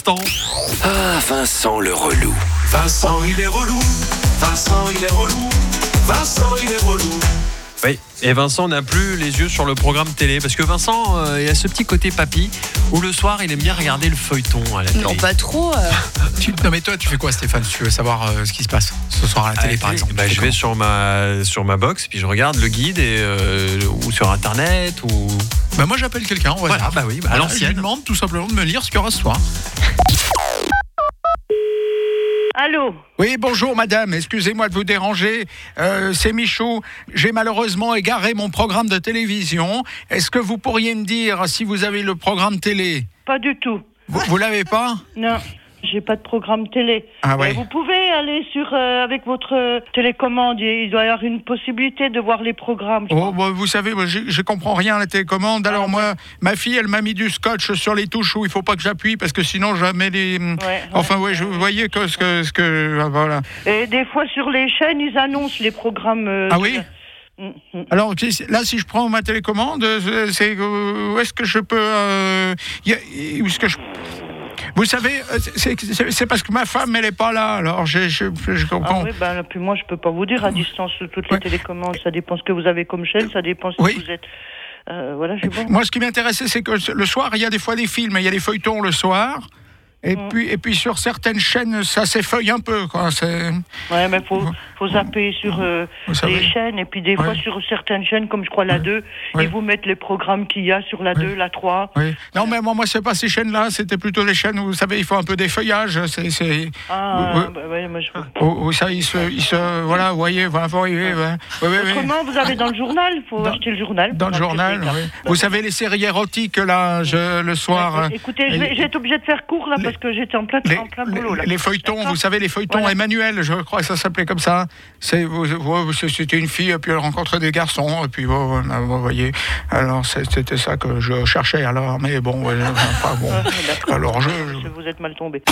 l'instant. Ah, Vincent le relou. Vincent, il est relou. Vincent, il est relou. Vincent, il est relou. Oui, et Vincent n'a plus les yeux sur le programme télé parce que Vincent, il a ce petit côté papy où le soir il aime bien regarder le feuilleton à la télé. Non, pas trop. Non mais toi tu fais quoi Stéphane? Tu veux savoir ce qui se passe ce soir à la télé par exemple? Je vais sur ma box puis je regarde le guide ou sur internet ou... Moi j'appelle quelqu'un, on va dire. Bah oui, à l'ancienne. Je lui demande tout simplement de me lire ce qu'il y aura ce soir. Allô? Oui, bonjour madame, excusez-moi de vous déranger, c'est Michou. J'ai malheureusement égaré mon programme de télévision. Est-ce que vous pourriez me dire si vous avez le programme télé? Pas du tout. Vous l'avez pas? Non, j'ai pas de programme télé. Ah ouais. Vous pouvez aller avec votre télécommande, il doit y avoir une possibilité de voir les programmes. Vous savez, moi, je comprends rien à la télécommande. Alors moi, ma fille, elle m'a mis du scotch sur les touches où il faut pas que j'appuie parce que sinon je mets les... vous voyez que ce que voilà. Et des fois sur les chaînes, ils annoncent les programmes. Ah oui? Alors là, si je prends ma télécommande, c'est où est-ce que je peux où est-ce que je... Vous savez, c'est parce que ma femme, elle est pas là. Alors je comprends. Ah oui, puis moi, je peux pas vous dire à distance toutes les télécommandes. Ça dépend ce que vous avez comme chaîne, ça dépend si vous êtes. Voilà, je sais pas. Moi, ce qui m'intéressait, c'est que le soir, il y a des fois des films, il y a des feuilletons le soir. Et puis sur certaines chaînes, ça s'effeuille un peu, quoi. Ouais, mais faut zapper sur les chaînes. Et puis des fois sur certaines chaînes, comme je crois la 2, ils vous mettent les programmes qu'il y a sur la 2, la 3. Oui. Non, mais moi c'est pas ces chaînes-là, c'était plutôt les chaînes où, vous savez, il faut un peu d'effeuillage. Moi je... ça, il se voilà, vous voyez, Autrement, vous avez dans le journal, il faut acheter le journal. Dans le journal, oui. Vous savez, les séries érotiques, là, le soir... Écoutez, je vais être obligée de faire court, là, parce que j'étais en plein boulot, là. Les feuilletons, vous savez, les feuilletons Emmanuel, je crois que ça s'appelait comme ça. C'était une fille, et puis elle rencontrait des garçons, et puis vous voyez. Alors, c'était ça que je cherchais, alors, mais bon, pas bon. Alors, vous êtes mal tombé.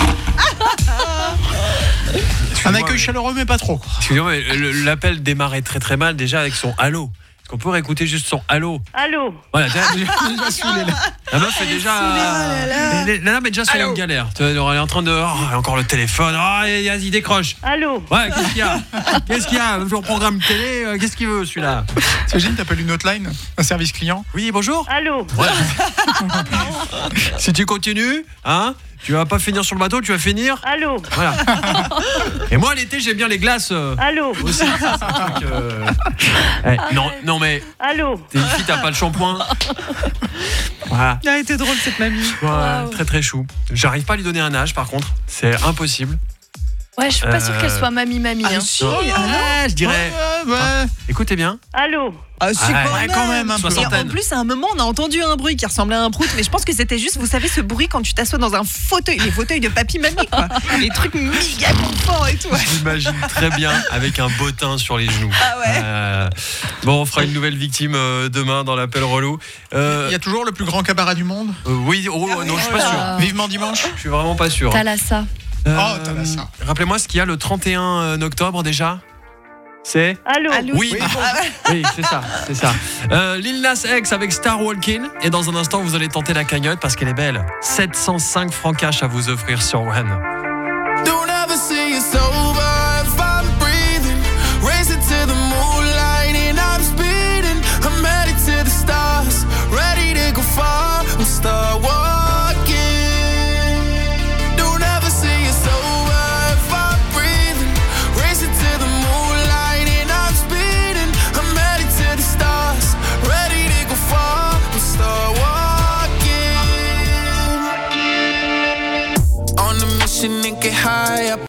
Un accueil chaleureux, mais pas trop. Excusez-moi, l'appel démarrait très très mal déjà avec son allô. Est-ce qu'on peut réécouter juste son allô? Allô? Voilà, déjà saoulé là. La meuf est déjà. La dame est déjà sur une galère. Elle est en train de. Encore le téléphone. Il décroche. Allô? Ouais, qu'est-ce qu'il y a Sur le programme télé, qu'est-ce qu'il veut celui-là? T'imagines, t'appelles une hotline, un service client. Oui, bonjour. Allô? Voilà. Si tu continues, tu vas pas finir sur le bateau, tu vas finir. Allô? Voilà. Et moi l'été j'aime bien les glaces. Allô? Aussi, c'est un truc. Non mais. Allô? T'es une fille, t'as pas le shampoing. Voilà. Elle a été drôle cette mamie. Ouais, très très chou. J'arrive pas à lui donner un âge par contre, c'est impossible. Ouais, je suis pas sûre qu'elle soit mamie. Si, je dirais. Écoutez bien. Allô? Quand même un peu. Et en plus, à un moment, on a entendu un bruit qui ressemblait à un prout, mais je pense que c'était juste, vous savez, ce bruit quand tu t'assois dans un fauteuil, les fauteuils de papy-mamie, quoi. Les trucs méga conforts et tout. J'imagine très bien avec un bottin sur les genoux. Ah ouais. Bon, on fera une nouvelle victime demain dans l'appel relou. Il y a toujours le plus grand cabaret du monde. Oui, non, je suis pas sûr. Vivement dimanche. Je suis vraiment pas sûr. Thalassa. Thalassa. Rappelez-moi ce qu'il y a le 31 octobre déjà. C'est Allô? Oui, oui, c'est ça. Lil Nas X avec Star Walking. Et dans un instant, vous allez tenter la cagnotte parce qu'elle est belle. 705 francs cash à vous offrir sur One. Don't ever say it's over if I'm breathing. Racing to the moonlight and I'm speeding. I'm headed to the stars, ready to go far. I'm start walking. Don't ever say it's over if I'm breathing. Racing to the moonlight and I'm speeding. I'm headed to the stars, ready to go far. I'm start walking. On a mission and get high up.